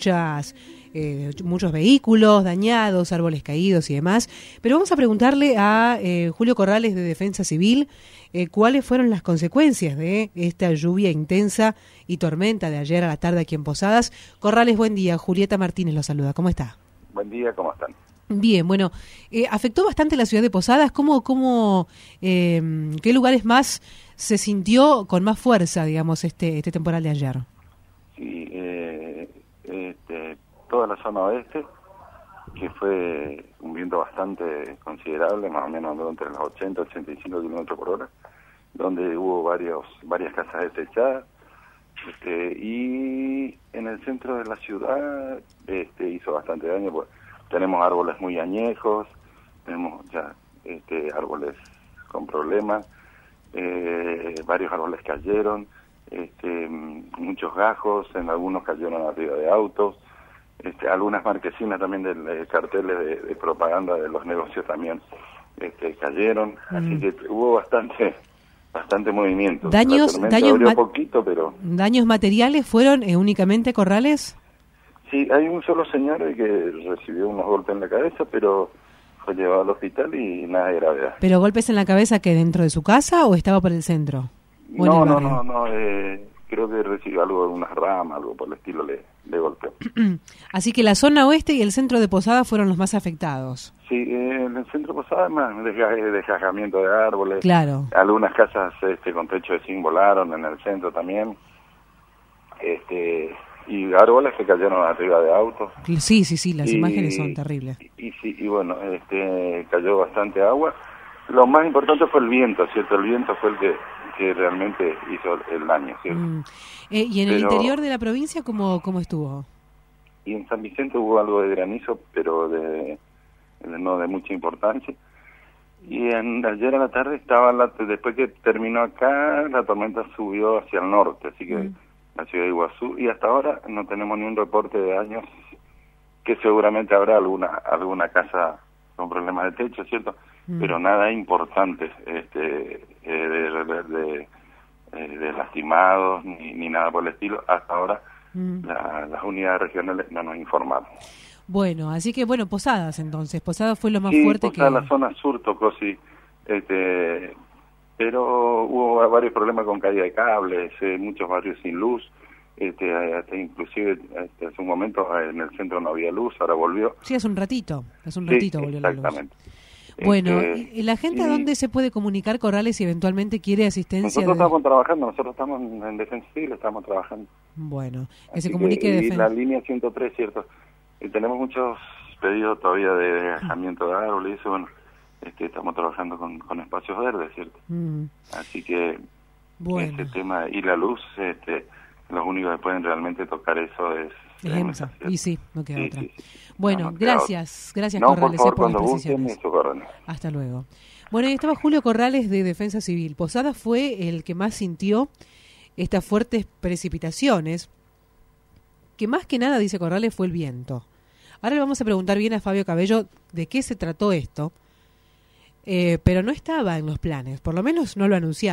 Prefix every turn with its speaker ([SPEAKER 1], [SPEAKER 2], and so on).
[SPEAKER 1] muchos vehículos dañados, árboles caídos y demás. Pero vamos a preguntarle a Julio Corrales de Defensa Civil cuáles fueron las consecuencias de esta lluvia intensa y tormenta de ayer a la tarde aquí en Posadas. Corrales, buen día. Julieta Martínez lo saluda. ¿Cómo está?
[SPEAKER 2] Buen día, ¿cómo están?
[SPEAKER 1] Bien, bueno, afectó bastante la ciudad de Posadas. ¿Qué lugares más se sintió con más fuerza, digamos, este temporal de ayer?
[SPEAKER 2] Sí, toda la zona oeste, que fue un viento bastante considerable, más o menos entre los 80 y 85 kilómetros por hora, donde hubo varias casas desechadas, y en el centro de la ciudad hizo bastante daño, pues tenemos árboles muy añejos, tenemos ya árboles con problemas, varios árboles cayeron, muchos gajos, en algunos cayeron arriba de autos, algunas marquesinas también de carteles de propaganda de los negocios también cayeron, así que hubo bastante movimiento.
[SPEAKER 1] ¿Daños
[SPEAKER 2] poquito, pero
[SPEAKER 1] daños materiales fueron únicamente, Corrales?
[SPEAKER 2] Sí, hay un solo señor que recibió unos golpes en la cabeza, pero fue llevado al hospital y nada de gravedad.
[SPEAKER 1] ¿Pero golpes en la cabeza que dentro de su casa o estaba por el centro?
[SPEAKER 2] No, creo que recibió algo de una rama, algo por el estilo de golpe.
[SPEAKER 1] Así que la zona oeste y el centro de Posadas fueron los más afectados.
[SPEAKER 2] Sí, en el centro de Posadas más desgajamiento de árboles.
[SPEAKER 1] Claro.
[SPEAKER 2] Algunas casas con techo de zinc volaron en el centro también. Y árboles que cayeron arriba de autos.
[SPEAKER 1] Sí, las imágenes son terribles.
[SPEAKER 2] Y bueno, cayó bastante agua. Lo más importante fue el viento, ¿cierto? El viento fue el que realmente hizo el daño, ¿cierto?
[SPEAKER 1] ¿Y en el interior de la provincia cómo estuvo?
[SPEAKER 2] Y en San Vicente hubo algo de granizo, pero no de mucha importancia. Y ayer a la tarde después que terminó acá, la tormenta subió hacia el norte, así que la ciudad de Iguazú, y hasta ahora no tenemos ni un reporte de daños, que seguramente habrá alguna casa con problemas de techo, ¿cierto? Pero nada importante de lastimados ni nada por el estilo. Hasta ahora las unidades regionales no nos informaron.
[SPEAKER 1] Bueno, así que Posadas entonces. Posadas fue lo más fuerte
[SPEAKER 2] Posadas, la zona sur tocó, sí. Pero hubo varios problemas con caída de cables, muchos barrios sin luz, hasta inclusive hace un momento en el centro no había luz, ahora volvió.
[SPEAKER 1] Sí, hace un ratito volvió la luz.
[SPEAKER 2] Exactamente.
[SPEAKER 1] Bueno, ¿y la gente a dónde se puede comunicar, Corrales, si eventualmente quiere asistencia?
[SPEAKER 2] Nosotros estamos trabajando, nosotros estamos en Defensa Civil, estamos trabajando.
[SPEAKER 1] Bueno, que
[SPEAKER 2] así
[SPEAKER 1] se comunique
[SPEAKER 2] y la línea 103, ¿cierto? Y tenemos muchos pedidos todavía de desgajamiento de árboles y eso, bueno. Estamos trabajando con espacios verdes, ¿cierto? Así que ese tema y la luz, los únicos que pueden realmente tocar eso es
[SPEAKER 1] EMSA. Y sí, no queda otra.
[SPEAKER 2] Sí.
[SPEAKER 1] Bueno,
[SPEAKER 2] no
[SPEAKER 1] gracias
[SPEAKER 2] Corrales,
[SPEAKER 1] por favor,
[SPEAKER 2] cuando
[SPEAKER 1] las precisiones. Hasta luego. Bueno, ahí estaba Julio Corrales de Defensa Civil. Posadas fue el que más sintió estas fuertes precipitaciones, que más que nada, dice Corrales, fue el viento. Ahora le vamos a preguntar bien a Fabio Cabello de qué se trató esto. Pero no estaba en los planes, por lo menos no lo anunciaba.